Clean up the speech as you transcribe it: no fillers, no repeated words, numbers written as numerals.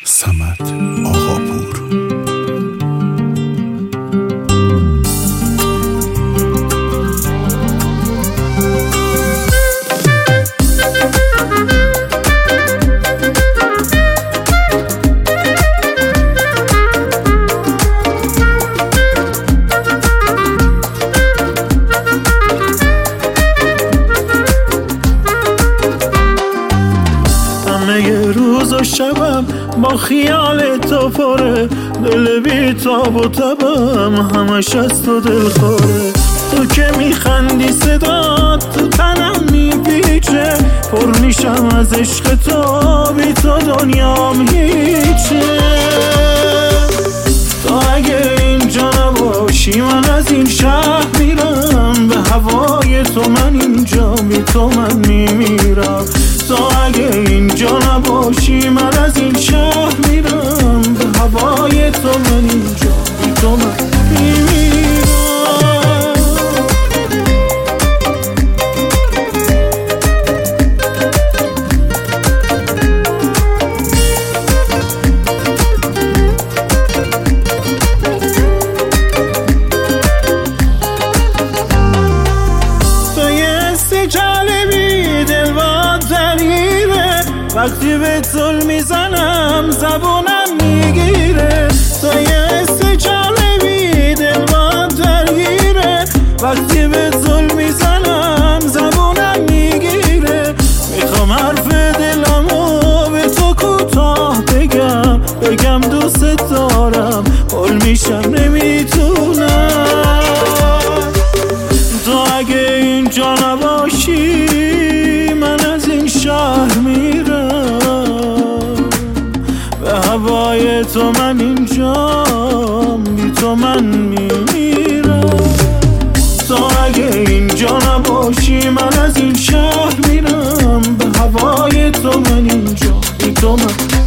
صمد آقاپور. همه روز و شبم با خیال تو پره، دل بی تاب و تبم همش از تو دل خوره. تو که میخندی صدات تو تنم میپیچه، پر میشم از عشق تو، بی تو دنیام هیچه. تو اگه اینجا نباشی من از این شهر میرم، به هوای تو من اینجا بی تو من میمیرم. تو اگه اینجا نباشی من از این شهر میرم، به هوای تو من اینجا بی تو من میمیرم. تو یه حسی جالبی دل با درگیره، وقتی به زل میزنم زبونم میگیره. تو یه حسی جالبی دل با درگیره، وقتی به زل میزنم زبونم میگیره. میخوام حرف دلمو به تو کوتاه بگم دوست دارم، قول میشم نمیتونم. تو اگه اینجا نباشی من از این شهر میرم، به هوای تو من اینجا بی تو من میمیرم. تو اگه اینجا نباشی من از این شهر میرم، به هوای تو من اینجا بی تو من